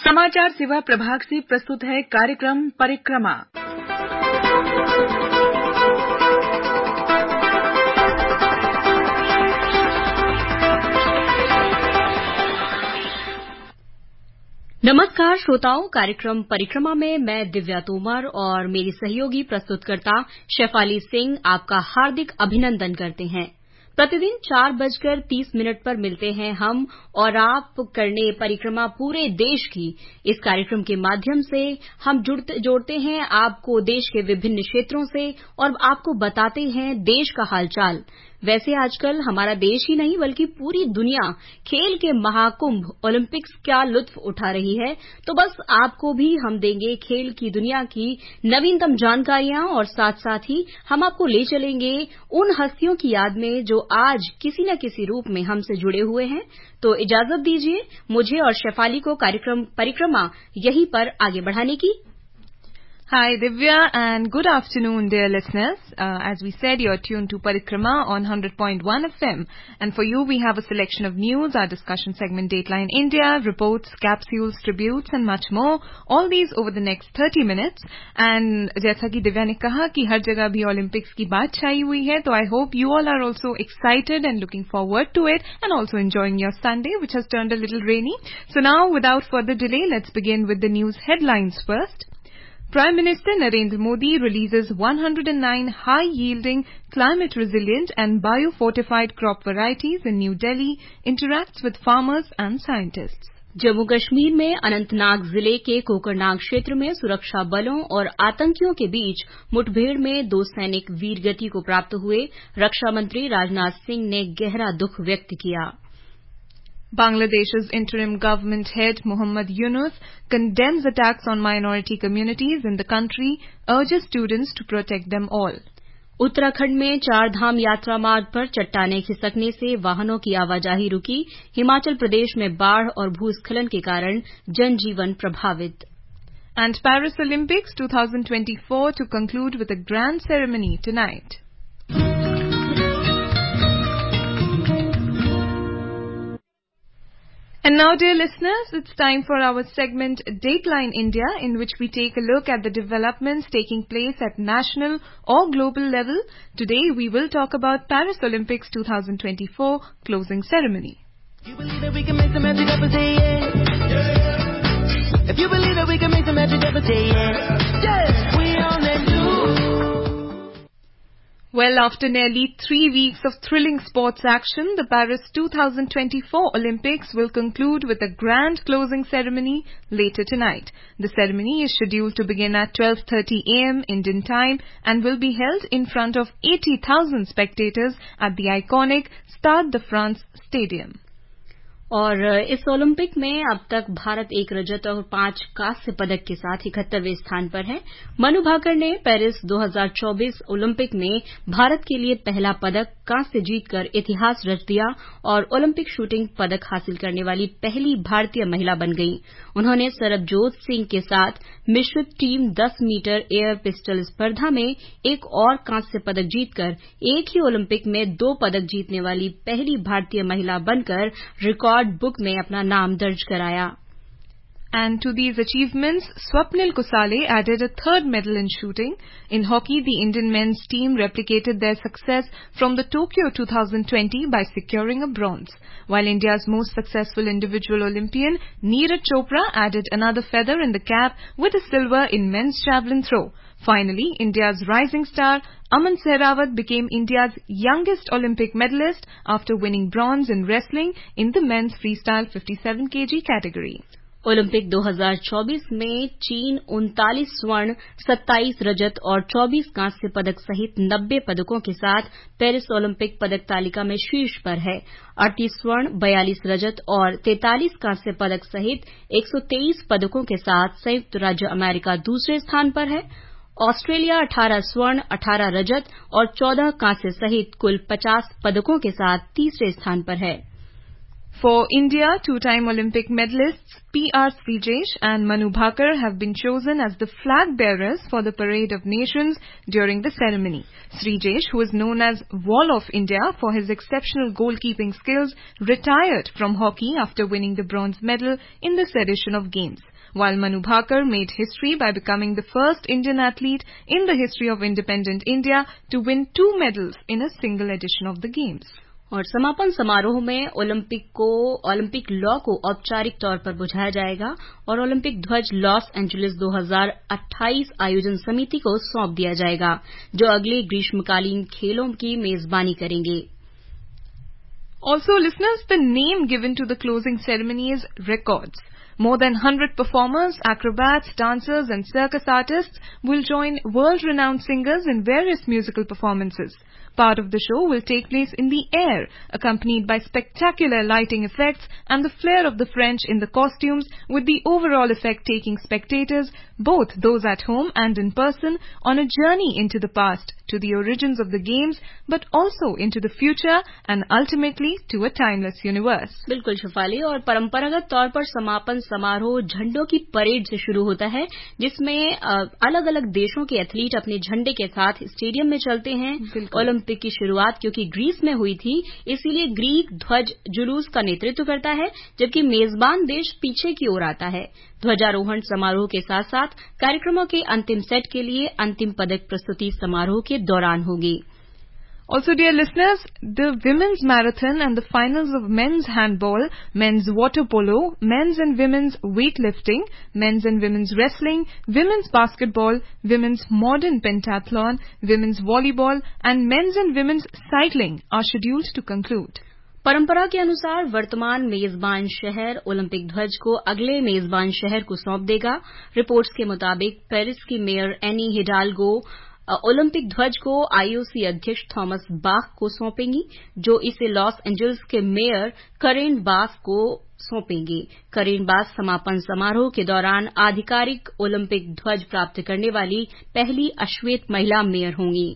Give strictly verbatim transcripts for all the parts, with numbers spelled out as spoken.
समाचार सेवा प्रभाग से प्रस्तुत है कार्यक्रम परिक्रमा। नमस्कार श्रोताओं, कार्यक्रम परिक्रमा में मैं दिव्या तोमर और मेरी सहयोगी प्रस्तुतकर्ता शेफाली सिंह आपका हार्दिक अभिनंदन करते हैं। प्रतिदिन चार बजकर तीस मिनट पर मिलते हैं हम और आप करने परिक्रमा पूरे देश की। इस कार्यक्रम के माध्यम से हम जुड़ते जोड़ते हैं आपको देश के विभिन्न क्षेत्रों से और आपको बताते हैं देश का हालचाल। वैसे आजकल हमारा देश ही नहीं बल्कि पूरी दुनिया खेल के महाकुंभ ओलंपिक्स का लुत्फ उठा रही है, तो बस आपको भी हम देंगे खेल की दुनिया की नवीनतम जानकारियां और साथ साथ ही हम आपको ले चलेंगे उन हस्तियों की याद में जो आज किसी न किसी रूप में हमसे जुड़े हुए हैं। तो इजाजत दीजिए मुझे और शेफाली को कार्यक्रम परिक्रमा यहीं पर आगे बढ़ाने की। Hi Divya and good afternoon dear listeners. Uh, as we said, you're tuned to Parikrama on one hundred point one F M, and for you we have a selection of news, our discussion segment Dateline India, reports, capsules, tributes and much more. All these over the next thirty minutes. And जैसा कि दिव्या ने कहा कि हर जगह भी Olympics की बात छाई हुई है, तो I hope you all are also excited and looking forward to it and also enjoying your Sunday, which has turned a little rainy. So now without further delay, let's begin with the news headlines first. Prime Minister Narendra Modi releases one hundred nine high-yielding, climate-resilient and bio-fortified crop varieties in New Delhi, interacts with farmers and scientists. Jammu Kashmir में अनंतनाग जिले के कोकरनाग क्षेत्र में सुरक्षा बलों और आतंकियों के बीच मुठभेड़ में दो सैनिक वीरगति को प्राप्त हुए। रक्षा मंत्री राजनाथ सिंह ने गहरा दुख व्यक्त किया। Bangladesh's interim government head Muhammad Yunus condemns attacks on minority communities in the country, urges students to protect them all. Uttarakhand में चार धाम यात्रा मार्ग पर चट्टानें खिसकने से वाहनों की आवाजाही रुकी। हिमाचल प्रदेश में बाढ़ और भूस्खलन के कारण जनजीवन प्रभावित। And Paris Olympics twenty twenty-four to conclude with a grand ceremony tonight. And now, dear listeners, it's time for our segment Dateline India, in which we take a look at the developments taking place at national or global level. Today, we will talk about Paris Olympics twenty twenty-four closing ceremony. You believe that we can make some magic happen, say yeah. Yeah. If you believe that we can make some magic happen, say yeah. Yeah. We on that news. Well, after nearly three weeks of thrilling sports action, the Paris twenty twenty-four Olympics will conclude with a grand closing ceremony later tonight. The ceremony is scheduled to begin at twelve thirty a m Indian time and will be held in front of eighty thousand spectators at the iconic Stade de France Stadium. और इस Olympic में अब तक भारत एक रजत और पांच कांस्य पदक के साथ इकहत्तरवें स्थान पर है। मनु भाकर ने पेरिस दो हज़ार चौबीस ओलंपिक में भारत के लिए पहला पदक कांस्य जीतकर इतिहास रच दिया और ओलंपिक शूटिंग पदक हासिल करने वाली पहली भारतीय महिला बन गई। उन्होंने सरबजोत सिंह के साथ मिश्रित टीम दस मीटर एयर पिस्टल स्पर्धा में एक और कांस्य पदक जीतकर एक ही ओलंपिक में दो पदक जीतने वाली पहली भारतीय महिला बनकर रिकॉर्ड बुक में अपना नाम दर्ज कराया। And to these achievements, Swapnil Kusale added a third medal in shooting. In hockey, the Indian men's team replicated their success from the Tokyo twenty twenty by securing a bronze, while India's most successful individual Olympian, Neeraj Chopra, added another feather in the cap with a silver in men's javelin throw. Finally, India's rising star, Aman Sehrawat, became India's youngest Olympic medalist after winning bronze in wrestling in the men's freestyle fifty-seven kilograms category. Olympic दो हज़ार चौबीस में चीन उनतालीस स्वर्ण, सत्ताईस रजत और चौबीस कांस्य पदक सहित नब्बे पदकों के साथ पेरिस ओलंपिक पदक तालिका में शीर्ष पर है। अड़तीस स्वर्ण, बयालीस रजत और तैंतालीस कांस्य पदक सहित एक सौ तेईस पदकों के साथ संयुक्त राज्य अमेरिका दूसरे स्थान पर है। ऑस्ट्रेलिया अठारह स्वर्ण, अठारह रजत और चौदह कांस्य सहित कुल पचास पदकों के साथ तीसरे स्थान पर है। For India, two-time Olympic medalists P R Srijesh and Manu Bhaker have been chosen as the flag bearers for the Parade of Nations during the ceremony. Srijesh, who is known as Wall of India for his exceptional goalkeeping skills, retired from hockey after winning the bronze medal in this edition of Games, while Manu Bhaker made history by becoming the first Indian athlete in the history of independent India to win two medals in a single edition of the Games. और समापन समारोह में Olympic को Olympic law को औपचारिक तौर पर बुझाया जाएगा और ओलंपिक ध्वज लॉस एंजेलिस दो हज़ार अट्ठाईस आयोजन समिति को सौंप दिया जाएगा, जो अगले ग्रीष्मकालीन खेलों की मेजबानी करेंगे. Also, listeners, the name given to the closing ceremony is Records. More than one hundred performers, acrobats, dancers and circus artists will join world-renowned singers in various musical performances. Part of the show will take place in the air, accompanied by spectacular lighting effects and the flair of the French in the costumes, with the overall effect taking spectators, both those at home and in person, on a journey into the past, to the origins of the games, but also into the future and ultimately to a timeless universe. बिल्कुल शिफाली. और परंपरागत तौर पर समापन समारोह झंडों की parade से शुरू होता है, जिसमें अलग अलग देशों के एथलीट अपने झंडे के साथ स्टेडियम में चलते हैं. ओलंपिक की शुरुआत क्योंकि ग्रीस में हुई थी, इसीलिए ग्रीक ध्वज जुलूस का नेतृत्व करता है, जबकि मेजबान देश पीछे की ओर आता है. ध्वजारोहण समारोह के साथ साथ कार्यक्रमों के अंतिम सेट के लिए अंतिम पदक प्रस्तुति समारोह के दौरान होगी. Also, dear listeners, the women's marathon and the finals of men's handball, men's water polo, men's and women's weightlifting, men's and women's wrestling, women's basketball, women's modern pentathlon, women's volleyball and men's and women's cycling are scheduled to conclude. परंपरा के अनुसार वर्तमान मेजबान शहर Olympic ध्वज को अगले मेजबान शहर को सौंप देगा. रिपोर्ट्स के मुताबिक पेरिस की मेयर एनी हिडाल्गो ओलंपिक ध्वज को आईओसी अध्यक्ष थॉमस बाख को सौंपेंगी, जो इसे लॉस एंजेलिस के मेयर करेन बास को सौंपेंगे. करेन बास समापन समारोह के दौरान आधिकारिक ओलंपिक ध्वज प्राप्त करने वाली पहली अश्वेत महिला मेयर होंगी.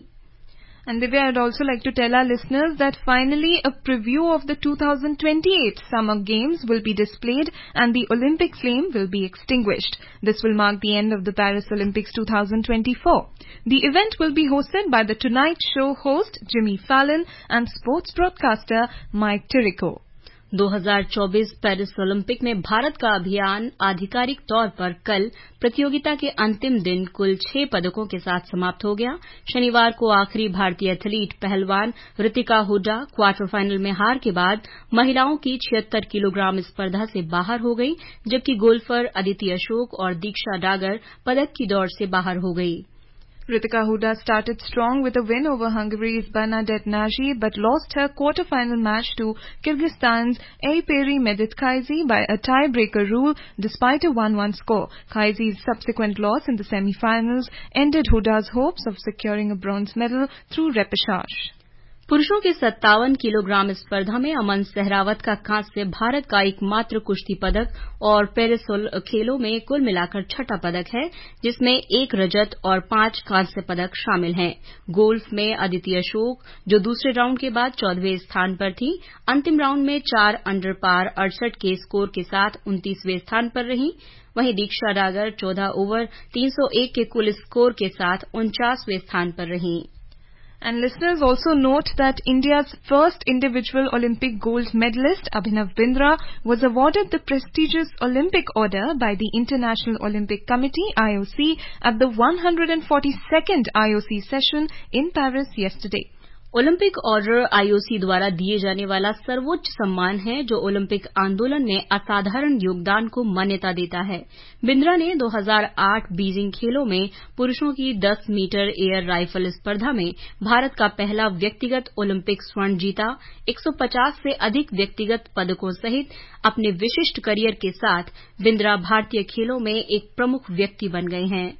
And Divya, I'd also like to tell our listeners that finally a preview of the two thousand twenty-eight Summer Games will be displayed and the Olympic flame will be extinguished. This will mark the end of the Paris Olympics two thousand twenty-four. The event will be hosted by the Tonight Show host Jimmy Fallon and sports broadcaster Mike Tirico. दो हज़ार चौबीस Paris Olympic में भारत का अभियान आधिकारिक तौर पर कल प्रतियोगिता के अंतिम दिन कुल छह पदकों के साथ समाप्त हो गया. शनिवार को आखिरी भारतीय एथलीट पहलवान ऋतिका हुड्डा क्वार्टर फाइनल में हार के बाद महिलाओं की छिहत्तर किलोग्राम स्पर्धा से बाहर हो गई, जबकि गोल्फर अदिति अशोक और दीक्षा डागर पदक की दौड़ से बाहर हो गई. Ritika Huda started strong with a win over Hungary's Bernadette Nagy but lost her quarter-final match to Kyrgyzstan's Eiperi Meditkazi by a tie-breaker rule despite a one one score. Kaizi's subsequent loss in the semi-finals ended Huda's hopes of securing a bronze medal through repechage. पुरुषों के सत्तावन kilogram स्पर्धा में अमन सहरावत का कांस्य भारत का एकमात्र कुश्ती पदक और पेरिस खेलों में कुल मिलाकर छठा पदक है, जिसमें एक रजत और पांच कांस्य पदक शामिल हैं. गोल्फ में अदिति अशोक, जो दूसरे राउंड के बाद चौदहवें स्थान पर थी, अंतिम राउंड में चार अंडर पार अड़सठ के स्कोर के साथ उनतीसवें स्थान पर रहीं. वहीं दीक्षा डागर चौदह ओवर तीन सौ एक के कुल स्कोर के साथ उनचासवें स्थान पर रहीं. And listeners, also note that India's first individual Olympic gold medalist, Abhinav Bindra, was awarded the prestigious Olympic Order by the International Olympic Committee, I O C, at the one hundred forty-second I O C session in Paris yesterday. Olympic order IOC द्वारा दिए जाने वाला सर्वोच्च सम्मान है, जो Olympic आंदोलन में असाधारण योगदान को मान्यता देता है. बिंद्रा ने दो हज़ार आठ बीजिंग खेलों में पुरुषों की दस मीटर एयर राइफल स्पर्धा में भारत का पहला व्यक्तिगत ओलंपिक स्वर्ण जीता. एक सौ पचास से अधिक व्यक्तिगत पदकों सहित अपने विशिष्ट करियर के साथ बिंद्रा भारतीय खेलों में एक प्रमुख व्यक्ति बन गए हैं.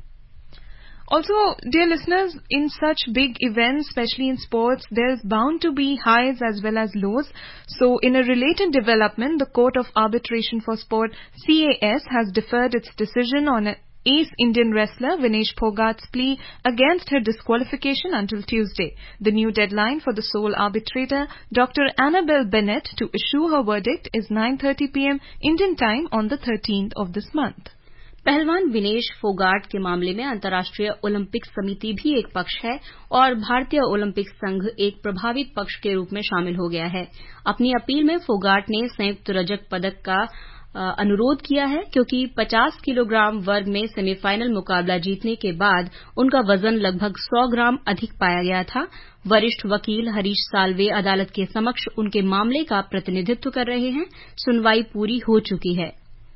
Also, dear listeners, in such big events, especially in sports, there is bound to be highs as well as lows. So, in a related development, the Court of Arbitration for Sport, C A S, has deferred its decision on a ace Indian wrestler Vinesh Phogat's plea against her disqualification until Tuesday. The new deadline for the sole arbitrator, Doctor Annabelle Bennett, to issue her verdict is nine thirty p m Indian time on the thirteenth of this month. पहलवान विनेश फोगाट के मामले में अंतर्राष्ट्रीय Olympic समिति भी एक पक्ष है और भारतीय ओलंपिक संघ एक प्रभावित पक्ष के रूप में शामिल हो गया है। अपनी अपील में फोगाट ने संयुक्त रजत पदक का अनुरोध किया है क्योंकि पचास किलोग्राम वर्ग में सेमीफाइनल मुकाबला जीतने के बाद उनका वजन लगभग सौ ग्राम अधिक पाया गया था। वरिष्ठ वकील हरीश साल्वे अदालत के समक्ष उनके मामले का प्रतिनिधित्व कर रहे हैं। सुनवाई पूरी हो चुकी है।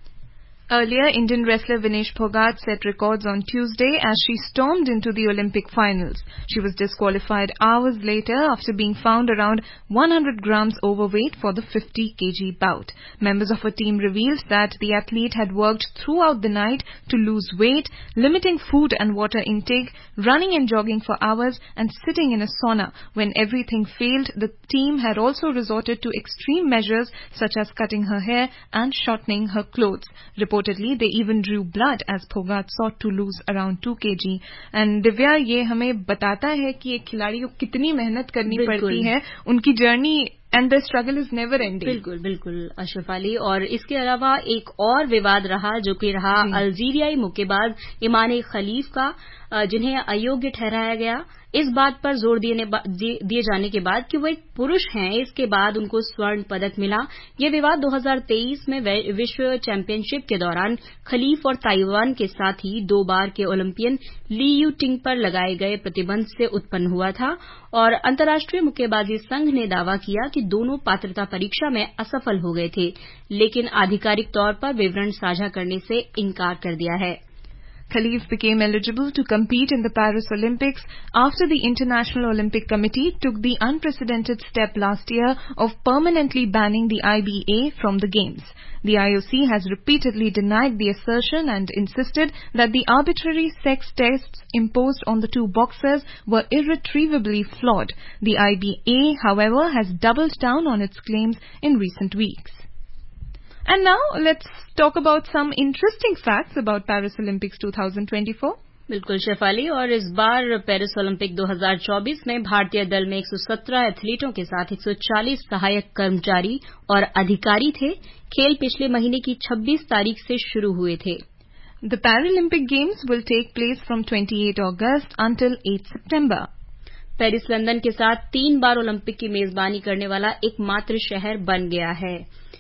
Earlier, Indian wrestler Vinesh Phogat set records on Tuesday as she stormed into the Olympic finals. She was disqualified hours later after being found around one hundred grams overweight for the fifty kilogram bout. Members of her team revealed that the athlete had worked throughout the night to lose weight, limiting food and water intake, running and jogging for hours, and sitting in a sauna. When everything failed, the team had also resorted to extreme measures such as cutting her hair and shortening her clothes. Reportedly, they even drew blood as Phogat sought to lose around two kilograms. And Divya, ये हमें बताता है कि एक खिलाड़ी को कितनी मेहनत करनी पड़ती है, उनकी journey and the struggle is never ending. बिल्कुल बिल्कुल अशरफ, और इसके अलावा एक और विवाद रहा जो कि रहा अल्जीरियाई मुक्केबाज इमाने खलीफ का, जिन्हें अयोग्य ठहराया गया इस बात पर जोर दिए जाने के बाद कि वो एक पुरुष हैं। इसके बाद उनको स्वर्ण पदक मिला। ये विवाद दो हज़ार तेईस में विश्व चैंपियनशिप के दौरान खलीफ और ताइवान के साथ ही दो बार के ओलंपियन ली यू टिंग पर लगाए गए प्रतिबंध से उत्पन्न हुआ था और अंतर्राष्ट्रीय मुक्केबाजी संघ ने दावा किया कि दोनों पात्रता परीक्षा में असफल हो गए थे, लेकिन आधिकारिक तौर पर विवरण साझा करने से इनकार कर दिया है। Khalif became eligible to compete in the Paris Olympics after the International Olympic Committee took the unprecedented step last year of permanently banning the I B A from the Games. The I O C has repeatedly denied the assertion and insisted that the arbitrary sex tests imposed on the two boxers were irretrievably flawed. The I B A, however, has doubled down on its claims in recent weeks. And now let's talk about some interesting facts about Paris Olympics twenty twenty-four. बिल्कुल शेफाली, और इस बार Paris Olympic दो हज़ार चौबीस में भारतीय दल में एक सौ सत्रह एथलीटों के साथ एक सौ चालीस सहायक कर्मचारी और अधिकारी थे। खेल पिछले महीने की छब्बीस तारीख से शुरू हुए थे। The Paralympic Games will take place from twenty-eighth August until eighth September. Paris London के साथ तीन बार ओलंपिक की मेजबानी करने वाला एकमात्र शहर बन गया है।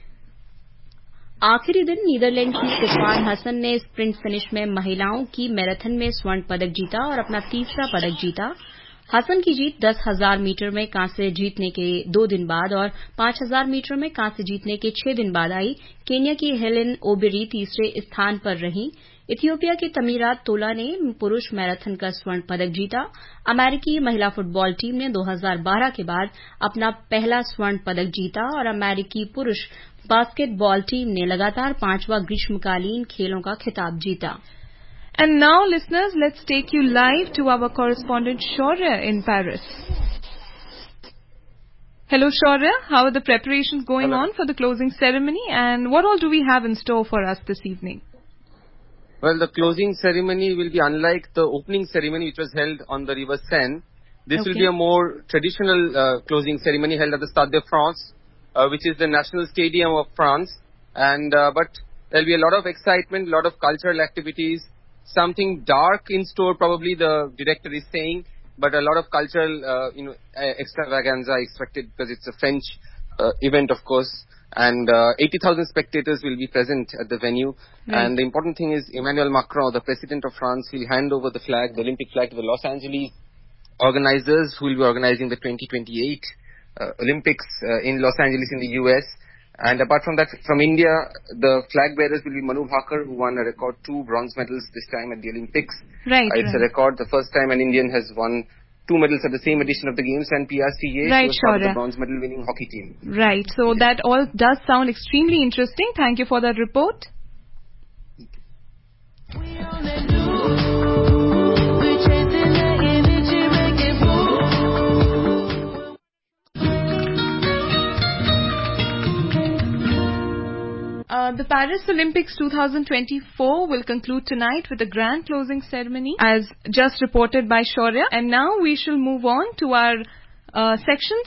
आखिरी दिन नीदरलैंड की सिफान हसन ने स्प्रिंट फिनिश में महिलाओं की मैराथन में स्वर्ण पदक जीता और अपना तीसरा पदक जीता। हसन की जीत दस हजार मीटर में कांस्य जीतने के दो दिन बाद और पांच हजार मीटर में कांस्य जीतने के छह दिन बाद आई। केन्या की हेलेन ओबेरी तीसरे स्थान पर रहीं। इथियोपिया की तमीरात तोला ने पुरुष मैराथन का स्वर्ण पदक जीता। अमेरिकी महिला फुटबॉल टीम ने दो हज़ार बारह के बाद अपना पहला स्वर्ण पदक जीता और अमेरिकी पुरुष बास्केटबॉल टीम ने लगातार पांचवां ग्रीष्मकालीन खेलों का खिताब जीता। And now, listeners, let's take you live to our correspondent Shaurya in Paris. Hello, Shaurya. How are the preparations going Hello. on for the closing ceremony, and what all do we have in store for us this evening? Well, the closing ceremony will be unlike the opening ceremony which was held on the River Seine. This Okay. will be a more traditional uh, closing ceremony held at the Stade de France, uh, which is the national stadium of France. And uh, but there will be a lot of excitement, a lot of cultural activities, something dark in store probably the director is saying, but a lot of cultural uh, you know, extravaganza expected because it's a French uh, event, of course. And uh, eighty thousand spectators will be present at the venue. Right. And the important thing is Emmanuel Macron, the president of France, will hand over the flag, the Olympic flag, to the Los Angeles organizers who will be organizing the twenty twenty-eight uh, Olympics uh, in Los Angeles in the U S. And apart from that, from India, the flag bearers will be Manu Bhaker, who won a record two bronze medals this time at the Olympics. Right. Uh, it's right. a record, the first time an Indian has won two medals at the same edition of the games, and P R C A Right, was part of Shaurya. the bronze medal winning hockey team. Right. So Yes. that all does sound extremely interesting. Thank you for that report. Uh, the Paris Olympics twenty twenty-four will conclude tonight with a grand closing ceremony, as just reported by Shaurya. And now we shall move on to our uh, sections.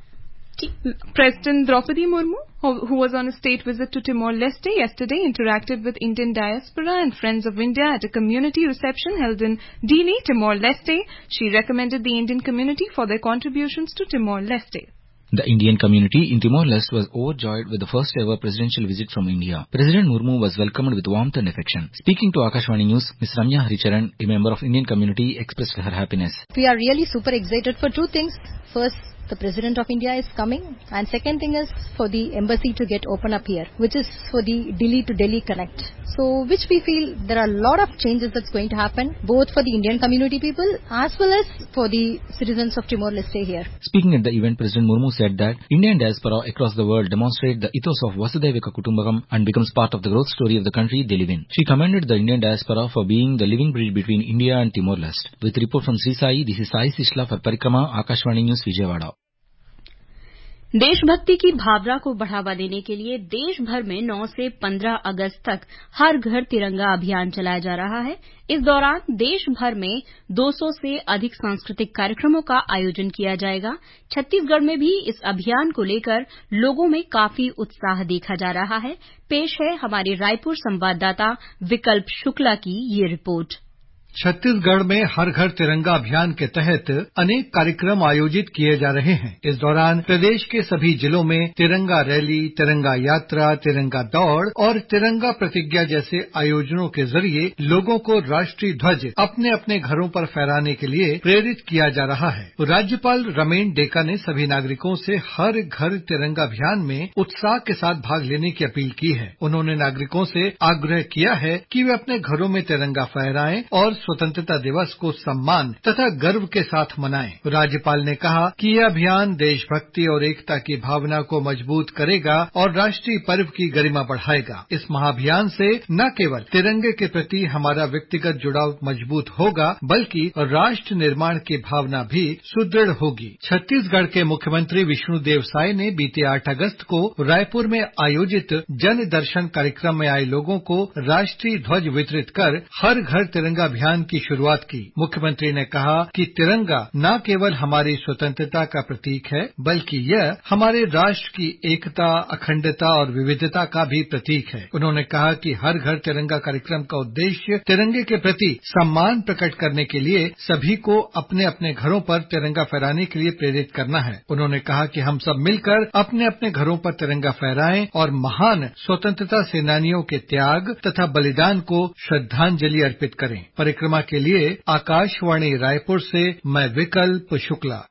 President Draupadi Murmu, who was on a state visit to Timor-Leste yesterday, interacted with Indian diaspora and friends of India at a community reception held in Dili, Timor-Leste. She recommended the Indian community for their contributions to Timor-Leste. The Indian community in Timor-Leste was overjoyed with the first ever presidential visit from India. President Murmu was welcomed with warmth and affection. Speaking to Akashvani News, Miz Ramya Haricharan, a member of Indian community, expressed her happiness. We are really super excited for two things. First, the President of India is coming, and second thing is for the embassy to get open up here, which is for the Delhi to Delhi Connect. So, which we feel there are a lot of changes that's going to happen, both for the Indian community people as well as for the citizens of Timor-Leste here. Speaking at the event, President Murmu said that Indian diaspora across the world demonstrate the ethos of Vasudhaiva Kutumbakam and becomes part of the growth story of the country they live in. She commended the Indian diaspora for being the living bridge between India and Timor-Leste. With report from Sri Sai, this is Sai Sishla for Parikrama, Akashvani News, Vijayawada. देशभक्ति की भावना को बढ़ावा देने के लिए देश भर में नौ से पंद्रह अगस्त तक हर घर तिरंगा अभियान चलाया जा रहा है। इस दौरान देश भर में दो सौ से अधिक सांस्कृतिक कार्यक्रमों का आयोजन किया जाएगा। छत्तीसगढ़ में भी इस अभियान को लेकर लोगों में काफी उत्साह देखा जा रहा है। पेश है हमारे रायपुर संवाददाता विकल्प शुक्ला की ये रिपोर्ट। छत्तीसगढ़ में हर घर तिरंगा अभियान के तहत अनेक कार्यक्रम आयोजित किए जा रहे हैं। इस दौरान प्रदेश के सभी जिलों में तिरंगा रैली, तिरंगा यात्रा, तिरंगा दौड़ और तिरंगा प्रतिज्ञा जैसे आयोजनों के जरिए लोगों को राष्ट्रीय ध्वज अपने अपने घरों पर फहराने के लिए प्रेरित किया जा रहा है। राज्यपाल रमेन डेका ने सभी नागरिकों से हर घर तिरंगा अभियान में उत्साह के साथ भाग लेने की अपील की है। उन्होंने नागरिकों से आग्रह किया है कि वे अपने घरों में तिरंगा फहराएं और स्वतंत्रता दिवस को सम्मान तथा गर्व के साथ मनाएं। राज्यपाल ने कहा कि यह अभियान देशभक्ति और एकता की भावना को मजबूत करेगा और राष्ट्रीय पर्व की गरिमा बढ़ाएगा। इस महाअभियान से न केवल तिरंगे के प्रति हमारा व्यक्तिगत जुड़ाव मजबूत होगा, बल्कि राष्ट्र निर्माण की भावना भी सुदृढ़ होगी। छत्तीसगढ़ के मुख्यमंत्री विष्णुदेव साय ने बीते आठ अगस्त को रायपुर में आयोजित जन दर्शन कार्यक्रम में आए लोगों को राष्ट्रीय ध्वज वितरित कर हर घर तिरंगा अभियान की शुरुआत की। मुख्यमंत्री ने कहा कि तिरंगा न केवल हमारी स्वतंत्रता का प्रतीक है, बल्कि यह हमारे राष्ट्र की एकता, अखंडता और विविधता का भी प्रतीक है। उन्होंने कहा कि हर घर तिरंगा कार्यक्रम का उद्देश्य तिरंगे के प्रति सम्मान प्रकट करने के लिए सभी को अपने अपने घरों पर तिरंगा फहराने के लिए प्रेरित करना है। उन्होंने कहा कि हम सब मिलकर अपने अपने घरों पर तिरंगा फहराएं और महान स्वतंत्रता सेनानियों के त्याग तथा बलिदान को श्रद्धांजलि अर्पित करें। परिक्रमा के लिए आकाशवाणी रायपुर से मैं विकल्प Shukla.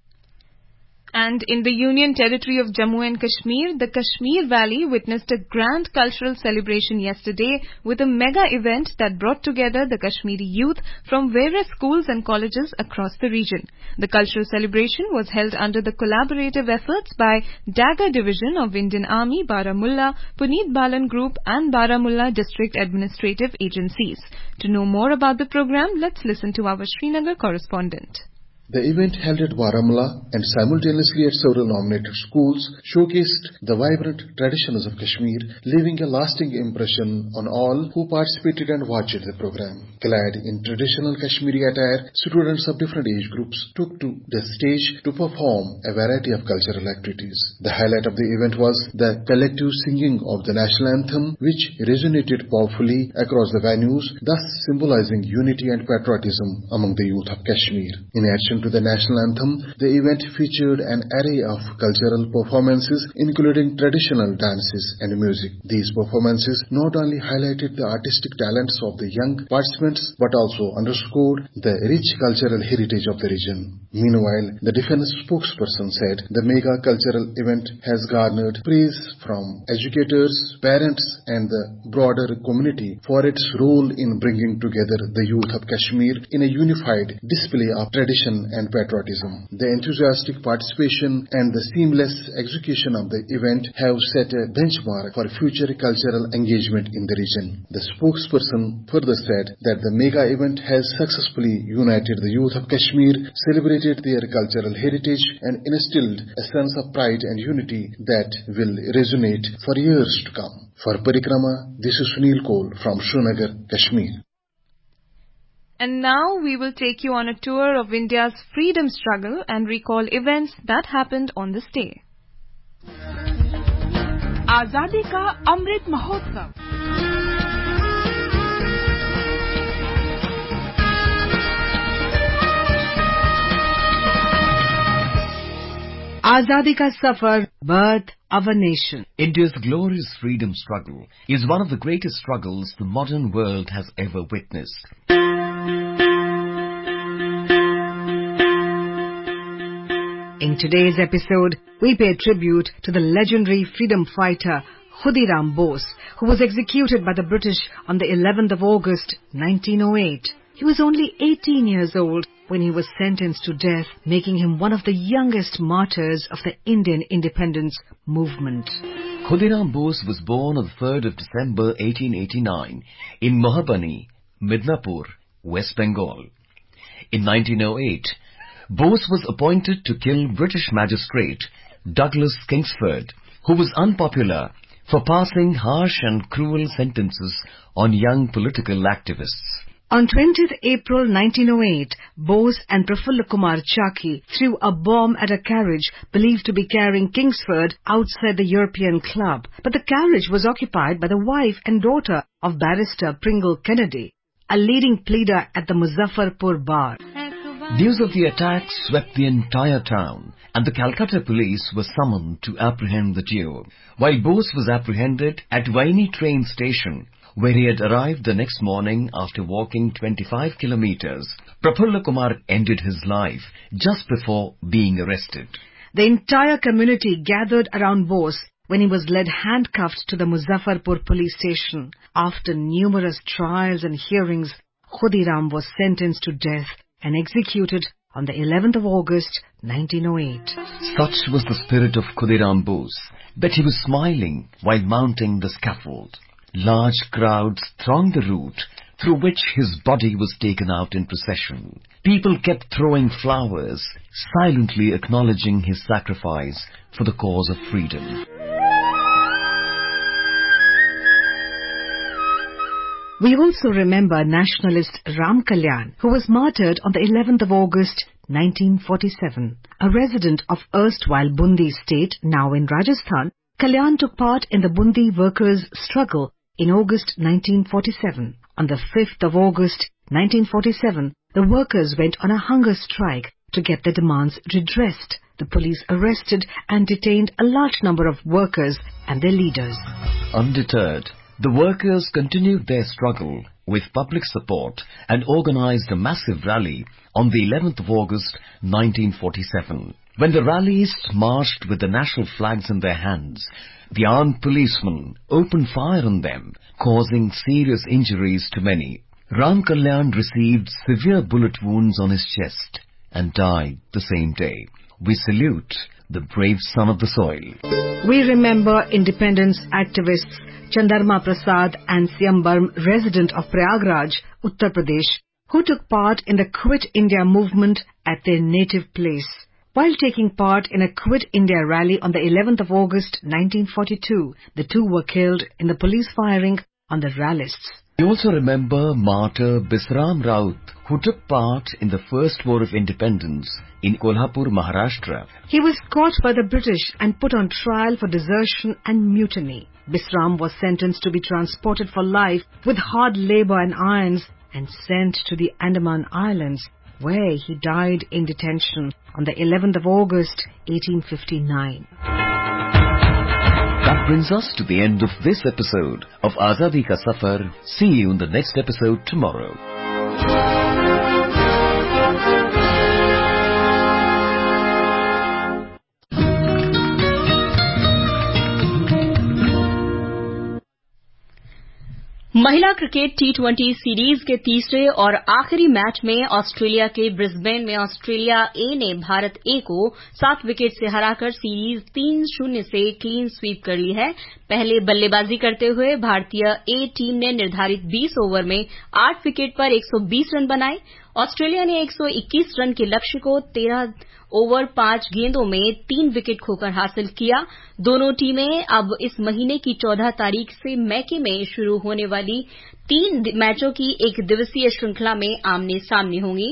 And in the Union Territory of Jammu and Kashmir, the Kashmir Valley witnessed a grand cultural celebration yesterday with a mega event that brought together the Kashmiri youth from various schools and colleges across the region. The cultural celebration was held under the collaborative efforts by Dagger Division of Indian Army, Baramulla, Puneet Balan Group and Baramulla District Administrative Agencies. To know more about the program, let's listen to our Srinagar correspondent. The event held at Baramulla and simultaneously at several nominated schools showcased the vibrant traditions of Kashmir, leaving a lasting impression on all who participated and watched the program. Clad in traditional Kashmiri attire, students of different age groups took to the stage to perform a variety of cultural activities. The highlight of the event was the collective singing of the national anthem, which resonated powerfully across the venues, thus symbolizing unity and patriotism among the youth of Kashmir. In addition to the national anthem, the event featured an array of cultural performances, including traditional dances and music. These performances not only highlighted the artistic talents of the young participants, but also underscored the rich cultural heritage of the region. Meanwhile, the defense spokesperson said the mega cultural event has garnered praise from educators, parents, and the broader community for its role in bringing together the youth of Kashmir in a unified display of tradition and patriotism. The enthusiastic participation and the seamless execution of the event have set a benchmark for future cultural engagement in the region. The spokesperson further said that that the mega event has successfully united the youth of Kashmir, celebrated their cultural heritage and instilled a sense of pride and unity that will resonate for years to come. For Parikrama, this is Sunil Kaul from Srinagar, Kashmir. And now we will take you on a tour of India's freedom struggle and recall events that happened on this day. आजादी का Amrit Mahotsav. Azadi Ka Safar, birth of a nation. India's glorious freedom struggle is one of the greatest struggles the modern world has ever witnessed. In today's episode, we pay tribute to the legendary freedom fighter Khudiram Bose, who was executed by the British on the eleventh of August nineteen oh eight. He was only eighteen years old when he was sentenced to death, making him one of the youngest martyrs of the Indian independence movement. Khudiram Bose was born on the third of December eighteen eighty-nine in Mohabani, Midnapur, West Bengal. In nineteen oh eight, Bose was appointed to kill British magistrate Douglas Kingsford, who was unpopular for passing harsh and cruel sentences on young political activists. On twentieth April nineteen oh eight, Bose and Prafulla Kumar Chaki threw a bomb at a carriage believed to be carrying Kingsford outside the European Club, but the carriage was occupied by the wife and daughter of barrister Pringle Kennedy, a leading pleader at the Muzaffarpur bar. News of the attack swept the entire town, and the Calcutta police were summoned to apprehend the duo. While Bose was apprehended at Vaini train station, where he had arrived the next morning after walking twenty-five kilometers, Prafulla Kumar ended his life just before being arrested. The entire community gathered around Bose when he was led handcuffed to the Muzaffarpur police station. After numerous trials and hearings, Khudiram was sentenced to death and executed on the eleventh of August nineteen oh eight. Such was the spirit of Khudiram Bose that he was smiling while mounting the scaffold. Large crowds thronged the route through which his body was taken out in procession. People kept throwing flowers, silently acknowledging his sacrifice for the cause of freedom. We also remember nationalist Ram Kalyan, who was martyred on the eleventh of August nineteen forty-seven. A resident of erstwhile Bundi state, now in Rajasthan, Kalyan took part in the Bundi workers' struggle in August nineteen forty-seven. On the fifth of August nineteen forty-seven, the workers went on a hunger strike to get their demands redressed. The police arrested and detained a large number of workers and their leaders. Undeterred, the workers continued their struggle with public support and organized a massive rally on the eleventh of August nineteen forty-seven. When the rallists marched with the national flags in their hands, the armed policemen opened fire on them, causing serious injuries to many. Ram Kalyan received severe bullet wounds on his chest and died the same day. We salute the brave son of the soil. We remember independence activists Chandarma Prasad and Siyambarm, resident of Prayagraj, Uttar Pradesh, who took part in the Quit India movement at their native place. While taking part in a Quit India rally on the eleventh of August nineteen forty-two, the two were killed in the police firing on the rallists. We also remember martyr Bisram Raut, who took part in the First War of Independence in Kolhapur, Maharashtra. He was caught by the British and put on trial for desertion and mutiny. Bisram was sentenced to be transported for life with hard labour and irons and sent to the Andaman Islands, where he died in detention on the eleventh of August eighteen fifty-nine. That brings us to the end of this episode of Azadi Ka Safar. See you in the next episode tomorrow. महिला cricket T twenty series के तीसरे और आखिरी match में Australia के Brisbane में Australia A ने भारत ए को सात विकेट से हराकर सीरीज तीन शून्य से क्लीन स्वीप कर ली है। पहले बल्लेबाजी करते हुए भारतीय ए टीम ने निर्धारित बीस ओवर में आठ विकेट पर एक सौ बीस रन बनाए। ऑस्ट्रेलिया ने एक सौ इक्कीस रन के लक्ष्य को तेरह ओवर पांच गेंदों में तीन विकेट खोकर हासिल किया। दोनों टीमें अब इस महीने की चौदह तारीख से मैके में शुरू होने वाली तीन मैचों की एक दिवसीय श्रृंखला में आमने सामने होंगी।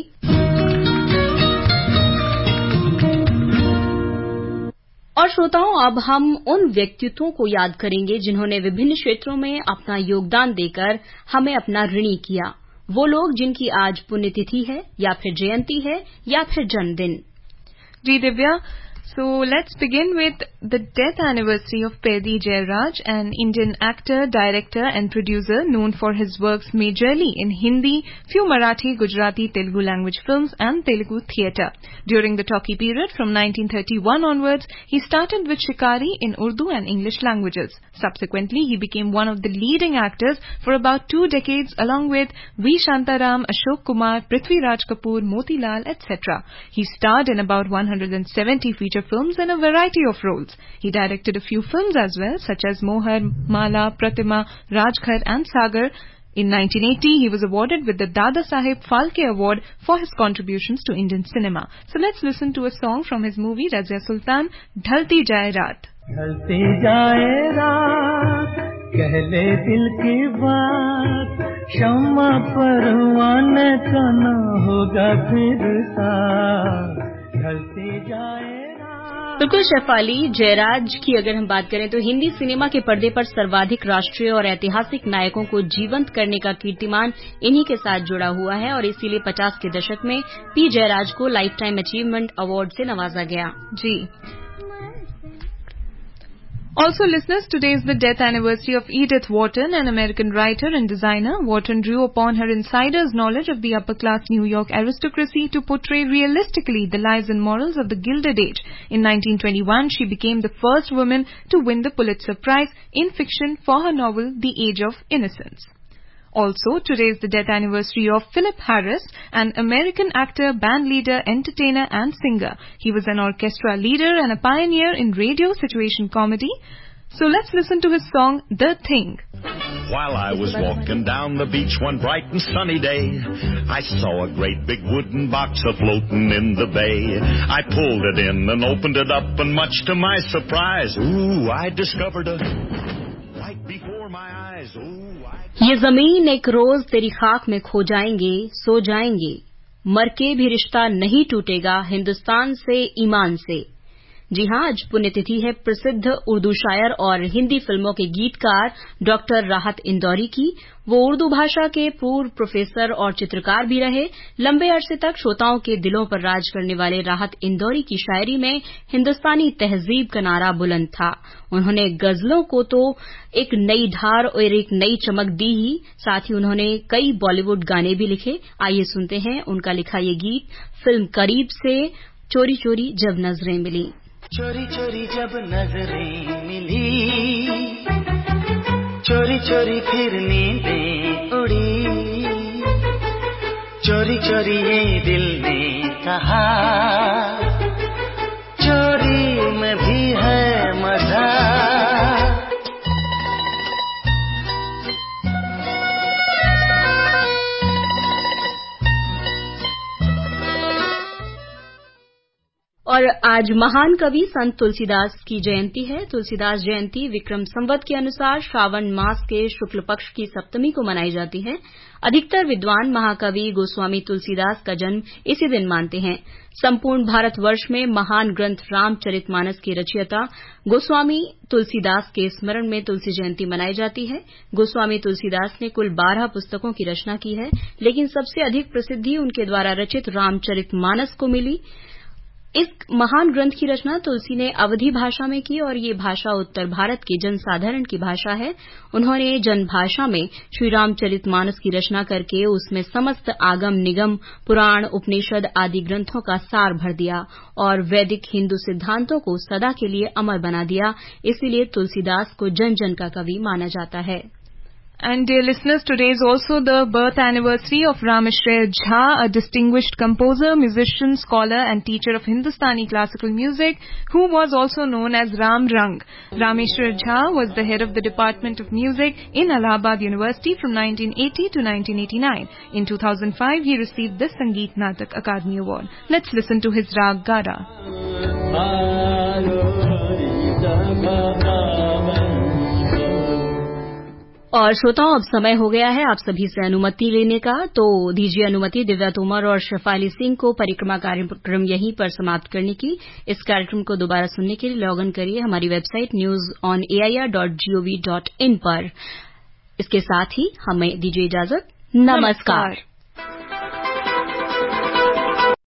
और श्रोताओं, अब हम उन व्यक्तित्वों को याद करेंगे जिन्होंने विभिन्न क्षेत्रों में अपना योगदान देकर हमें अपना ऋणी किया। वो लोग जिनकी आज पुण्यतिथि है या फिर जयंती है या फिर जन्मदिन। जी Divya, so let's begin with the death anniversary of Paidy Jairaj, an Indian actor, director and producer known for his works majorly in Hindi, few Marathi, Gujarati, Telugu language films and Telugu theatre. During the talkie period from nineteen thirty-one onwards, he started with Shikari in Urdu and English languages. Subsequently, he became one of the leading actors for about two decades along with V. Shantaram, Ashok Kumar, Prithvi Raj Kapoor, Motilal, et cetera. He starred in about one hundred seventy feature films in a variety of roles. He directed a few films as well, such as Mohar, Mala, Pratima, Rajghar and Sagar. In nineteen eighty, he was awarded with the Dada Saheb Phalke Award for his contributions to Indian cinema. So let's listen to a song from his movie Razia Sultan, Dhalti Jaye Raat. ढलती जाए रात, कह ले दिल की बात, शम्मा परवाने का न होगा फिर साथ, ढलती जाए रात। बिल्कुल शेफाली, जयराज की अगर हम बात करें तो हिंदी सिनेमा के पर्दे पर सर्वाधिक राष्ट्रीय और ऐतिहासिक नायकों को जीवंत करने का कीर्तिमान इन्हीं के साथ जुड़ा हुआ है और इसीलिए पचास के दशक में पी जयराज को लाइफ टाइम अचीवमेंट अवार्ड से नवाजा गया। जी। Also, listeners, today is the death anniversary of Edith Wharton, an American writer and designer. Wharton drew upon her insider's knowledge of the upper-class New York aristocracy to portray realistically the lives and morals of the Gilded Age. In nineteen twenty-one, she became the first woman to win the Pulitzer Prize in fiction for her novel The Age of Innocence. Also, today is the death anniversary of Philip Harris, an American actor, band leader, entertainer and singer. He was an orchestra leader and a pioneer in radio situation comedy. So let's listen to his song, The Thing. While I was walking down the beach one bright and sunny day, I saw a great big wooden box a-floating in the bay. I pulled it in and opened it up, and much to my surprise, ooh, I discovered a right before my eyes, ooh. ये जमीन एक रोज तेरी खाक में खो जाएंगे, सो जाएंगे, मर के भी रिश्ता नहीं टूटेगा हिंदुस्तान से, ईमान से। जी हां, आज पुण्यतिथि है प्रसिद्ध उर्दू शायर और हिंदी फिल्मों के गीतकार डॉक्टर राहत इंदौरी की। वो उर्दू भाषा के पूर्व प्रोफेसर और चित्रकार भी रहे। लंबे अरसे तक श्रोताओं के दिलों पर राज करने वाले राहत इंदौरी की शायरी में हिंदुस्तानी तहजीब का नारा बुलंद था। उन्होंने गजलों को तो एक नई धार और एक नई चमक दी ही, साथ ही उन्होंने कई बॉलीवुड गाने भी लिखे। आइए सुनते हैं उनका लिखा ये गीत फिल्म करीब से, चोरी चोरी जब नजरें मिली। चोरी चोरी जब नजरें मिली, चोरी चोरी फिर नींदें उड़ी, चोरी चोरी ये दिल ने कहा, चोरी में भी है मजा। और आज महान कवि संत तुलसीदास की जयंती है। तुलसीदास जयंती विक्रम संवत के अनुसार श्रावण मास के शुक्ल पक्ष की सप्तमी को मनाई जाती है। अधिकतर विद्वान महाकवि गोस्वामी तुलसीदास का जन्म इसी दिन मानते हैं। संपूर्ण भारतवर्ष में महान ग्रंथ रामचरितमानस के रचयिता गोस्वामी तुलसीदास के स्मरण में तुलसी जयंती मनाई जाती है। गोस्वामी तुलसीदास ने कुल बारह पुस्तकों की रचना की है, लेकिन सबसे अधिक प्रसिद्धि उनके द्वारा रचित रामचरितमानस को मिली। इस महान ग्रंथ की रचना तुलसी ने अवधी भाषा में की और ये भाषा उत्तर भारत के जनसाधारण की भाषा है। उन्होंने जनभाषा में श्री रामचरितमानस की रचना करके उसमें समस्त आगम निगम, पुराण, उपनिषद आदि ग्रंथों का सार भर दिया और वैदिक हिंदू सिद्धांतों को सदा के लिए अमर बना दिया। इसीलिए तुलसीदास को जन जन का कवि माना जाता है। And dear listeners, today is also the birth anniversary of Rameshwar Jha, a distinguished composer, musician, scholar and teacher of Hindustani classical music, who was also known as Ram Rang. Rameshwar Jha was the head of the Department of Music in Allahabad University from nineteen eighty to nineteen eighty-nine. In two thousand five, he received the Sangeet Natak Akademi Award. Let's listen to his Rag Gara. और श्रोताओं, अब समय हो गया है आप सभी से अनुमति लेने का, तो दीजिए अनुमति दिव्या तोमर और शेफाली सिंह को परिक्रमा कार्यक्रम यहीं पर समाप्त करने की। इस कार्यक्रम को दोबारा सुनने के लिए लॉग इन करिए हमारी website news on A I R dot G O V dot in पर। इसके साथ ही हमें दीजिए इजाजत। नमस्कार, नमस्कार।